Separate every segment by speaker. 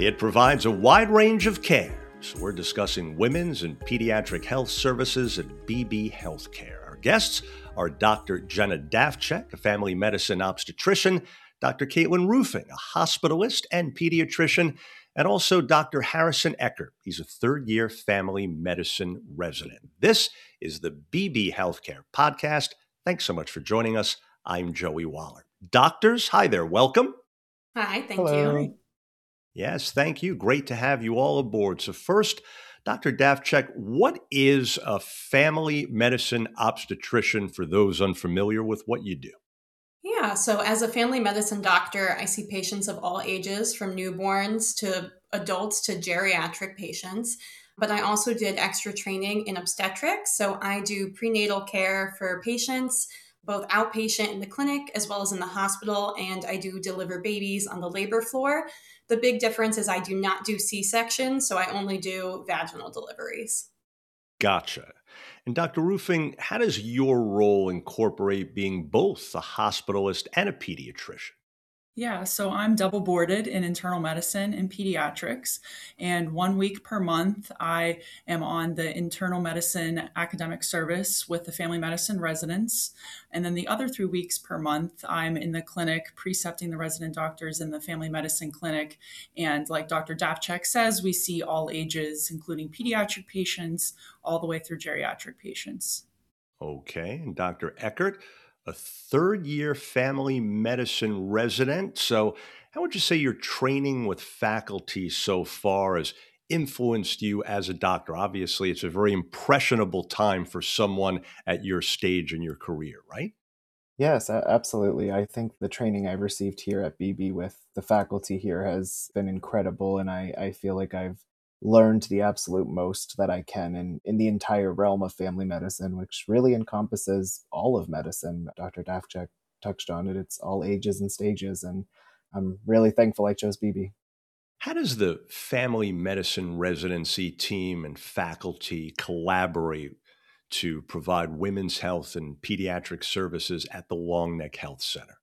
Speaker 1: It provides a wide range of care. So we're discussing women's and pediatric health services at BB Healthcare. Our guests are Dr. Jenna Davcek, a family medicine obstetrician, Dr. Caitlin Roofing, a hospitalist and pediatrician, and also Dr. Harrison Eckert. He's a third-year family medicine resident. This is the BB Healthcare podcast. Thanks so much for joining us. I'm Joey Waller. Doctors, hi there. Welcome.
Speaker 2: Hi, thank
Speaker 3: Hello.
Speaker 2: you.
Speaker 1: Yes, thank you. Great to have you all aboard. So first, Dr. Davcek, what is a family medicine obstetrician for those unfamiliar with what you do?
Speaker 2: Yeah, so as a family medicine doctor, I see patients of all ages, from newborns to adults to geriatric patients. But I also did extra training in obstetrics. So I do prenatal care for patients, both outpatient in the clinic as well as in the hospital. And I do deliver babies on the labor floor. The big difference is I do not do C-sections, so I only do vaginal deliveries.
Speaker 1: Gotcha. And Dr. Roofing, how does your role incorporate being both a hospitalist and a pediatrician?
Speaker 3: Yeah, so I'm double boarded in internal medicine and pediatrics. And 1 week per month, I am on the internal medicine academic service with the family medicine residents. And then the other 3 weeks per month, I'm in the clinic precepting the resident doctors in the family medicine clinic. And like Dr. Davcek says, we see all ages, including pediatric patients, all the way through geriatric patients.
Speaker 1: Okay. And Dr. Eckert, a third-year family medicine resident. So how would you say your training with faculty so far has influenced you as a doctor? Obviously, it's a very impressionable time for someone at your stage in your career, right?
Speaker 4: Yes, absolutely. I think the training I've received here at BB with the faculty here has been incredible, and I feel like I've learned the absolute most that I can in the entire realm of family medicine, which really encompasses all of medicine. Dr. Davcek touched on it. It's all ages and stages, and I'm really thankful I chose BB.
Speaker 1: How does the family medicine residency team and faculty collaborate to provide women's health and pediatric services at the Long Neck Health Center?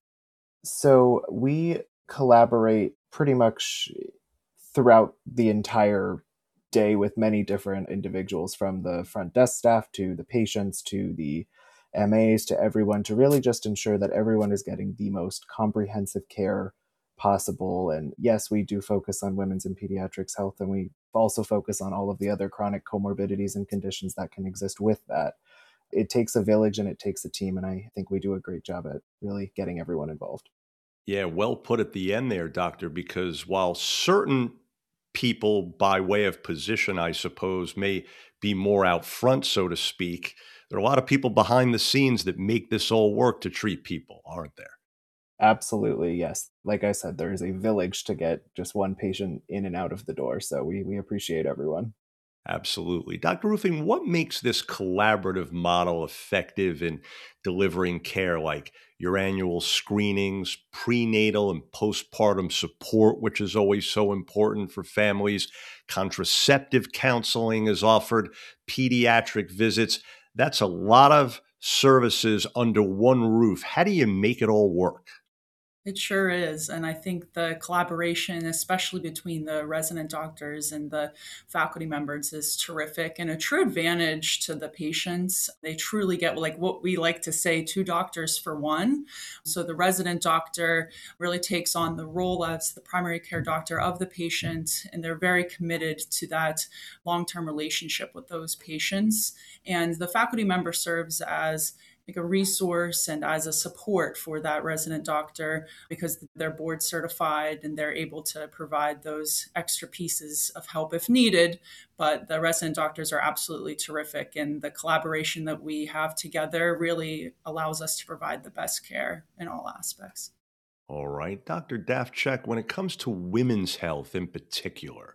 Speaker 4: So we collaborate pretty much throughout the entire day with many different individuals, from the front desk staff to the patients to the MAs to everyone, to really just ensure that everyone is getting the most comprehensive care possible. And yes, we do focus on women's and pediatrics health, and we also focus on all of the other chronic comorbidities and conditions that can exist with that. It takes a village and it takes a team, and I think we do a great job at really getting everyone involved.
Speaker 1: Yeah, well put at the end there, doctor, because while certain people, by way of position, I suppose, may be more out front, so to speak, there are a lot of people behind the scenes that make this all work to treat people, aren't there?
Speaker 4: Absolutely, yes. Like I said, there is a village to get just one patient in and out of the door, so we appreciate everyone.
Speaker 1: Absolutely. Dr. Roofing, what makes this collaborative model effective in delivering care, like your annual screenings, prenatal and postpartum support, which is always so important for families? Contraceptive counseling is offered, pediatric visits. That's a lot of services under one roof. How do you make it all work?
Speaker 3: It sure is. And I think the collaboration, especially between the resident doctors and the faculty members, is terrific and a true advantage to the patients. They truly get, like what we like to say, two doctors for one. So the resident doctor really takes on the role as the primary care doctor of the patient, and they're very committed to that long-term relationship with those patients. And the faculty member serves as like a resource and as a support for that resident doctor, because they're board certified and they're able to provide those extra pieces of help if needed. But the resident doctors are absolutely terrific, and the collaboration that we have together really allows us to provide the best care in all aspects.
Speaker 1: All right. Dr. Davcek, when it comes to women's health in particular,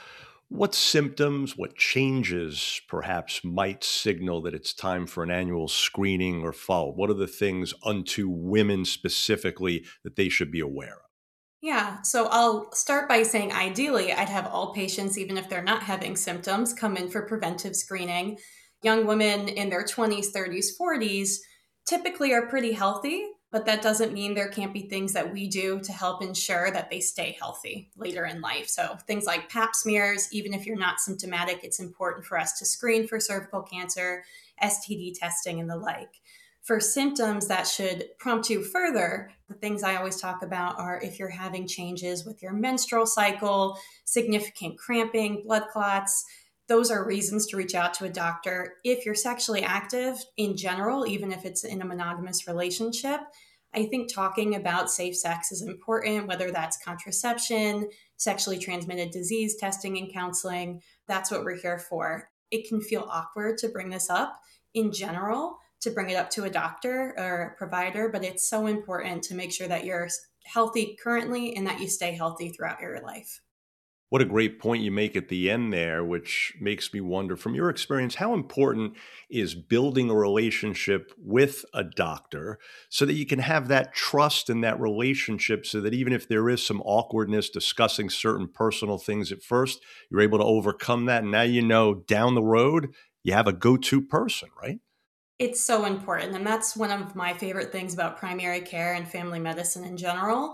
Speaker 1: what symptoms, what changes perhaps might signal that it's time for an annual screening or follow? What are the things unto women specifically that they should be aware of?
Speaker 2: Yeah, so I'll start by saying ideally, I'd have all patients, even if they're not having symptoms, come in for preventive screening. Young women in their 20s, 30s, 40s typically are pretty healthy. But that doesn't mean there can't be things that we do to help ensure that they stay healthy later in life. So things like pap smears, even if you're not symptomatic, it's important for us to screen for cervical cancer, STD testing, and the like. For symptoms that should prompt you further, the things I always talk about are if you're having changes with your menstrual cycle, significant cramping, blood clots. Those are reasons to reach out to a doctor. If you're sexually active in general, even if it's in a monogamous relationship, I think talking about safe sex is important, whether that's contraception, sexually transmitted disease testing, and counseling. That's what we're here for. It can feel awkward to bring this up in general, to bring it up to a doctor or a provider, but it's so important to make sure that you're healthy currently and that you stay healthy throughout your life.
Speaker 1: What a great point you make at the end there, which makes me wonder, from your experience, how important is building a relationship with a doctor so that you can have that trust in that relationship, so that even if there is some awkwardness discussing certain personal things at first, you're able to overcome that. And now you know down the road, you have a go-to person, right?
Speaker 2: It's so important. And that's one of my favorite things about primary care and family medicine in general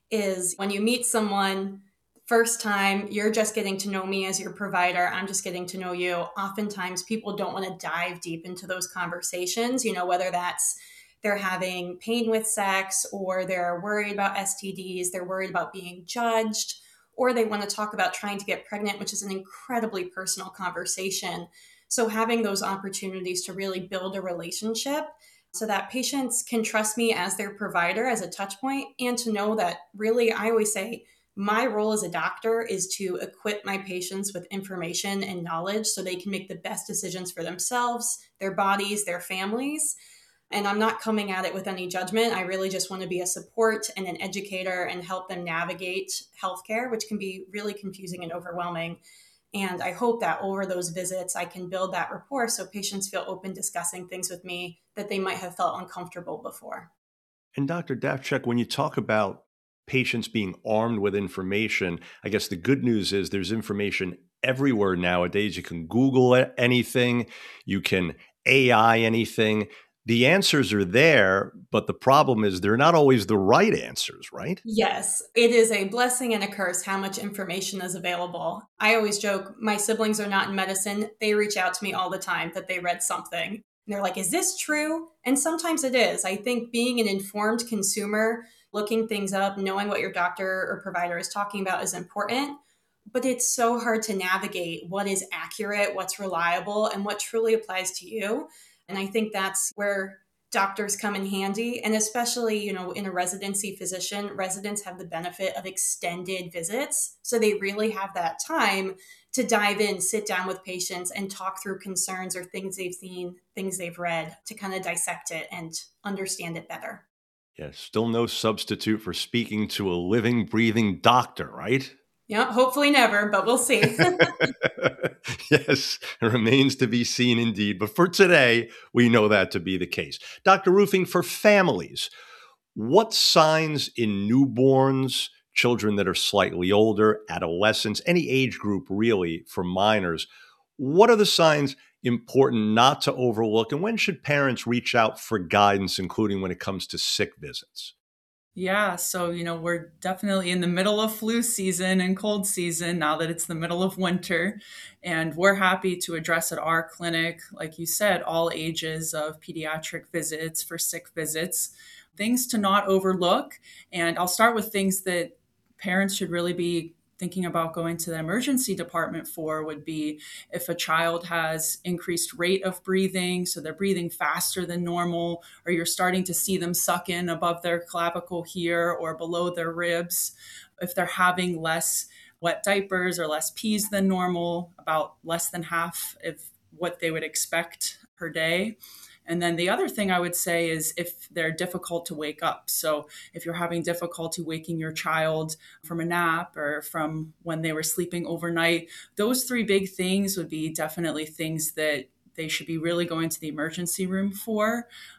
Speaker 2: is when you meet someone first time, you're just getting to know me as your provider. I'm just getting to know you. Oftentimes people don't want to dive deep into those conversations, whether that's they're having pain with sex or they're worried about STDs, they're worried about being judged, or they want to talk about trying to get pregnant, which is an incredibly personal conversation. So having those opportunities to really build a relationship so that patients can trust me as their provider, as a touch point, and to know that really, I always say, my role as a doctor is to equip my patients with information and knowledge so they can make the best decisions for themselves, their bodies, their families. And I'm not coming at it with any judgment. I really just want to be a support and an educator and help them navigate healthcare, which can be really confusing and overwhelming. And I hope that over those visits, I can build that rapport so patients feel open discussing things with me that they might have felt uncomfortable before.
Speaker 1: And Dr. Dafchek, when you talk about patients being armed with information, I guess the good news is there's information everywhere nowadays. You can Google anything, you can AI anything. The answers are there, but the problem is they're not always the right answers, right?
Speaker 2: Yes, it is a blessing and a curse how much information is available. I always joke, my siblings are not in medicine. They reach out to me all the time that they read something. And they're like, is this true? And sometimes it is. I think being an informed consumer, looking things up, knowing what your doctor or provider is talking about is important. But it's so hard to navigate what is accurate, what's reliable, and what truly applies to you. And I think that's where doctors come in handy. And especially, in a residency physician, residents have the benefit of extended visits. So they really have that time to dive in, sit down with patients and talk through concerns or things they've seen, things they've read, to kind of dissect it and understand it better.
Speaker 1: Yes, still no substitute for speaking to a living, breathing doctor, right?
Speaker 2: Yeah, hopefully never, but we'll see.
Speaker 1: Yes, it remains to be seen indeed. But for today, we know that to be the case. Dr. Roofing, for families, what signs in newborns, children that are slightly older, adolescents, any age group really for minors, what are the signs important not to overlook? And when should parents reach out for guidance, including when it comes to sick visits?
Speaker 3: Yeah, so we're definitely in the middle of flu season and cold season now that it's the middle of winter. And we're happy to address at our clinic, like you said, all ages of pediatric visits for sick visits, things to not overlook. And I'll start with things that parents should really be thinking about going to the emergency department for would be if a child has increased rate of breathing, so they're breathing faster than normal, or you're starting to see them suck in above their clavicle here or below their ribs, if they're having less wet diapers or less pees than normal, about less than half of what they would expect per day. And then the other thing I would say is if they're difficult to wake up. So if you're having difficulty waking your child from a nap or from when they were sleeping overnight, those three big things would be definitely things that they should be really going to the emergency room for.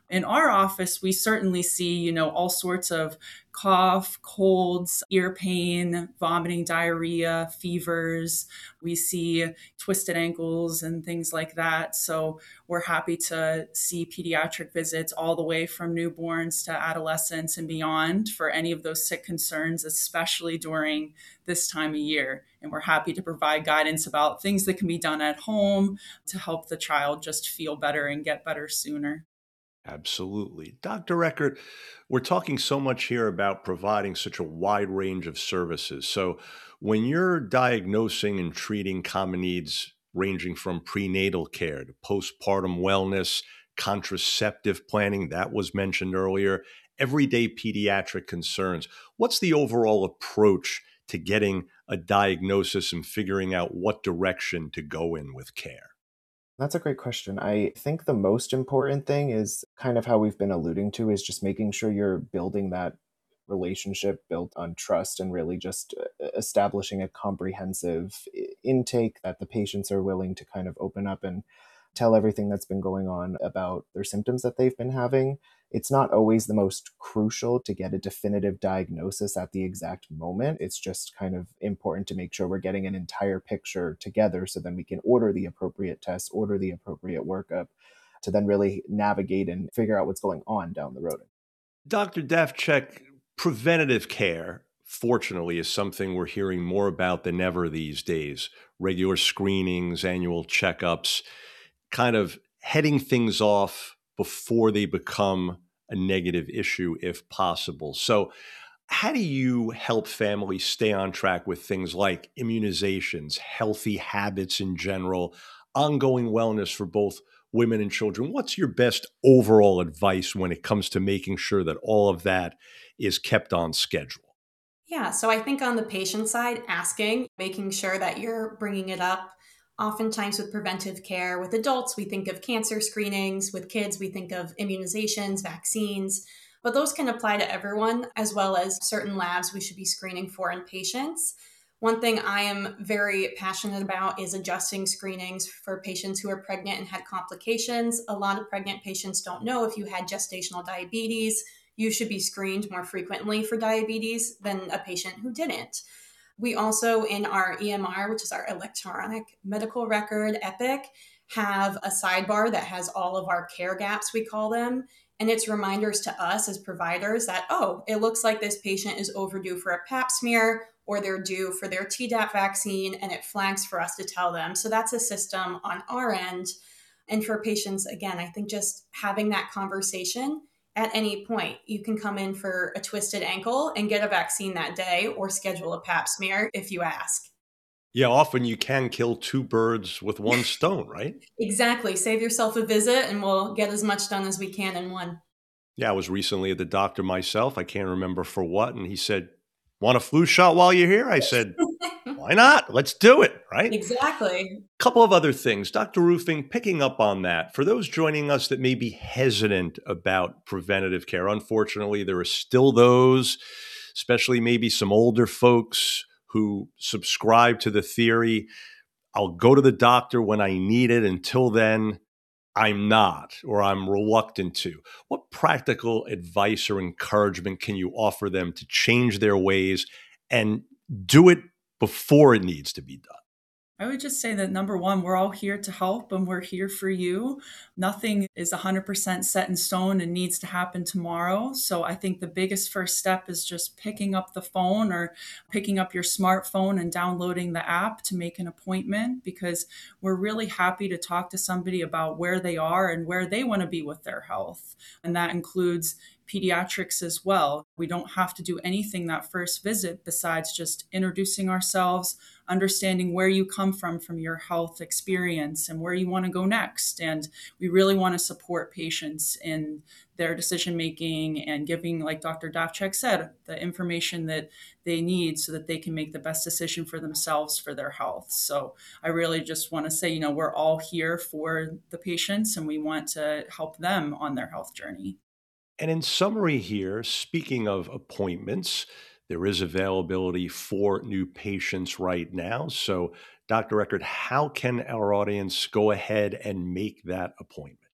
Speaker 3: In our office, we certainly see, all sorts of cough, colds, ear pain, vomiting, diarrhea, fevers. We see twisted ankles and things like that. So we're happy to see pediatric visits all the way from newborns to adolescents and beyond for any of those sick concerns, especially during this time of year. And we're happy to provide guidance about things that can be done at home to help the child just feel better and get better sooner.
Speaker 1: Absolutely. Dr. Eckert, we're talking so much here about providing such a wide range of services. So, when you're diagnosing and treating common needs ranging from prenatal care to postpartum wellness, contraceptive planning, that was mentioned earlier, everyday pediatric concerns, what's the overall approach to getting a diagnosis and figuring out what direction to go in with care?
Speaker 4: That's a great question. I think the most important thing is kind of how we've been alluding to is just making sure you're building that relationship built on trust and really just establishing a comprehensive intake that the patients are willing to kind of open up and tell everything that's been going on about their symptoms that they've been having. It's not always the most crucial to get a definitive diagnosis at the exact moment. It's just kind of important to make sure we're getting an entire picture together so then we can order the appropriate tests, order the appropriate workup to then really navigate and figure out what's going on down the road.
Speaker 1: Dr. Dafchek, preventative care, fortunately, is something we're hearing more about than ever these days. Regular screenings, annual checkups, kind of heading things off before they become a negative issue if possible. So, how do you help families stay on track with things like immunizations, healthy habits in general, ongoing wellness for both women and children? What's your best overall advice when it comes to making sure that all of that is kept on schedule?
Speaker 2: Yeah, so I think on the patient side, asking, making sure that you're bringing it up. Oftentimes with preventive care, with adults, we think of cancer screenings. With kids, we think of immunizations, vaccines, but those can apply to everyone, as well as certain labs we should be screening for in patients. One thing I am very passionate about is adjusting screenings for patients who are pregnant and had complications. A lot of pregnant patients don't know if you had gestational diabetes. You should be screened more frequently for diabetes than a patient who didn't. We also, in our EMR, which is our electronic medical record, Epic, have a sidebar that has all of our care gaps, we call them. And it's reminders to us as providers that, oh, it looks like this patient is overdue for a pap smear or they're due for their Tdap vaccine, and it flags for us to tell them. So that's a system on our end. And for patients, again, I think just having that conversation at any point. You can come in for a twisted ankle and get a vaccine that day or schedule a pap smear if you ask.
Speaker 1: Yeah, often you can kill two birds with one stone, right?
Speaker 2: Exactly. Save yourself a visit and we'll get as much done as we can in one.
Speaker 1: Yeah, I was recently at the doctor myself. I can't remember for what. And he said, "Want a flu shot while you're here?" I said, "Why not? Let's do it," right?
Speaker 2: Exactly.
Speaker 1: Couple of other things. Dr. Roofing, picking up on that, for those joining us that may be hesitant about preventative care, unfortunately, there are still those, especially maybe some older folks who subscribe to the theory, I'll go to the doctor when I need it. Until then, I'm not, or I'm reluctant to. What practical advice or encouragement can you offer them to change their ways and do it before it needs to be done?
Speaker 3: I would just say that number one, we're all here to help and we're here for you. Nothing is 100% set in stone and needs to happen tomorrow. So I think the biggest first step is just picking up the phone or picking up your smartphone and downloading the app to make an appointment, because we're really happy to talk to somebody about where they are and where they want to be with their health. And that includes pediatrics as well. We don't have to do anything that first visit besides just introducing ourselves, understanding where you come from your health experience and where you want to go next. And we really want to support patients in their decision making and giving, like Dr. Dafchek said, the information that they need so that they can make the best decision for themselves for their health. So I really just want to say, we're all here for the patients and we want to help them on their health journey.
Speaker 1: And in summary here, speaking of appointments, there is availability for new patients right now. So, Dr. Eckert, how can our audience go ahead and make that appointment?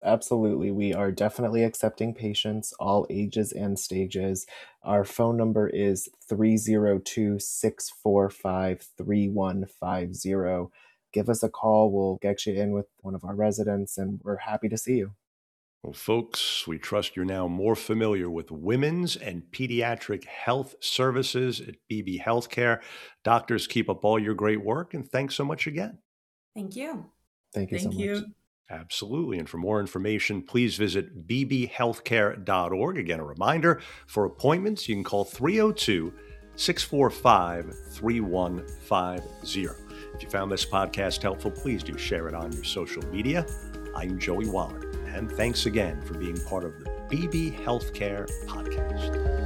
Speaker 4: Absolutely. We are definitely accepting patients, all ages and stages. Our phone number is 302-645-3150. Give us a call. We'll get you in with one of our residents, and we're happy to see you.
Speaker 1: Well, folks, we trust you're now more familiar with women's and pediatric health services at BB Healthcare. Doctors, keep up all your great work, and thanks so much again.
Speaker 2: Thank you.
Speaker 4: Thank you so
Speaker 3: Thank
Speaker 4: much.
Speaker 3: you.
Speaker 1: Absolutely. And for more information, please visit bbhealthcare.org. Again, a reminder, for appointments, you can call 302-645-3150. If you found this podcast helpful, please do share it on your social media. I'm Joey Waller, and thanks again for being part of the BB Healthcare Podcast.